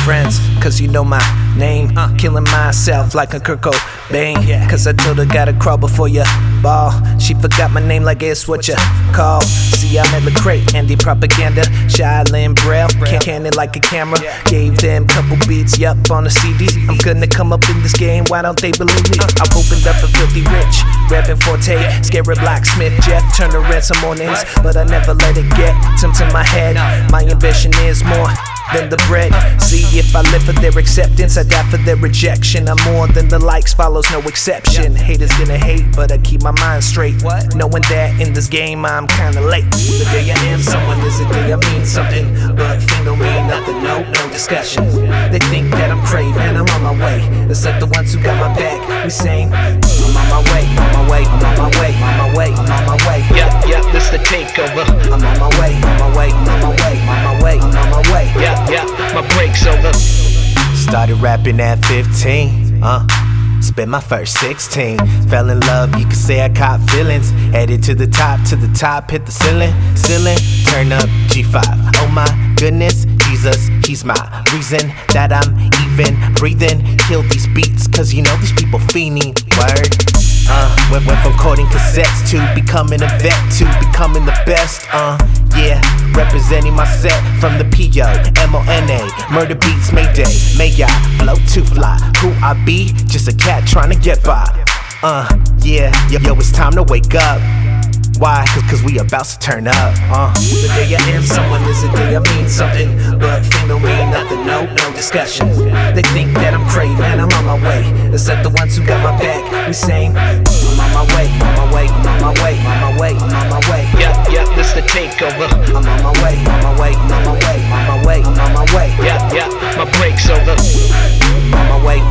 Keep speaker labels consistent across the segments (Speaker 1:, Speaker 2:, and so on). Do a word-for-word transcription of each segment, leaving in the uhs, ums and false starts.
Speaker 1: friends, cause you know my name. Killing myself like a Kurt Cobain, cause I told her gotta crawl before you ball. She forgot my name like it's what you call. See, I'm at Lecrae, Andy Propaganda, Shaolin Braille, can can it like a camera. Gave them couple beats, yup, on a C D. I'm gonna come up in this game, why don't they believe me? I've opened up a filthy rich, rapping Forte, scary blacksmith, Jeff Turner, read some more names, but I never let it get to my head. My ambition is more than the bread. See, if I live for their acceptance, I die for their rejection. I'm more than the likes, follows no exception. Haters gonna hate, but I keep my mind straight, knowing that in this game I'm kinda late. The day I am someone is the day I mean something, but fame don't mean nothing, no, no discussion. They think that I'm crazy, man, I'm on my way. It's like the ones who got my back, we sing, I'm on my way, on my way, I'm on my way, on my way, I'm on my way. Yeah, yeah, this the takeover. I'm on my way, on my way, on my way, on my way, I'm on my way. Yeah, yeah, my break's over.
Speaker 2: Started rapping at fifteen, uh spent my first sixteen. Fell in love, you could say I caught feelings. Headed to the top, to the top, hit the ceiling, ceiling, turn up G five. Oh my goodness, Jesus, he's my reason that I'm even breathing. Kill these beats, cause you know these people fiending. Word. Uh, went, went from coding cassettes to becoming a vet to becoming the best. Uh, yeah, representing my set from the P O M O N A, murder beats, Mayday, may I flow to fly. Who I be? Just a cat trying to get by. Uh, yeah, yo, yo, it's time to wake up. Why? Cause, cause we about to turn up. Uh.
Speaker 1: The day I am someone is the day I mean something, but fame don't mean nothing, no, no discussion. They think that I'm crazy, man, I'm on my way. Except the ones who got my back, we sing, I'm on my way, on my way, on my way, on my way, I'm on my way. Yeah, yeah, this the takeover. I'm on my way, on my way, on my way, on my way, I'm on my way. Yeah, yeah, my break's over. I'm on my way.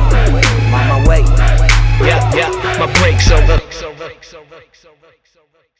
Speaker 1: My break's over.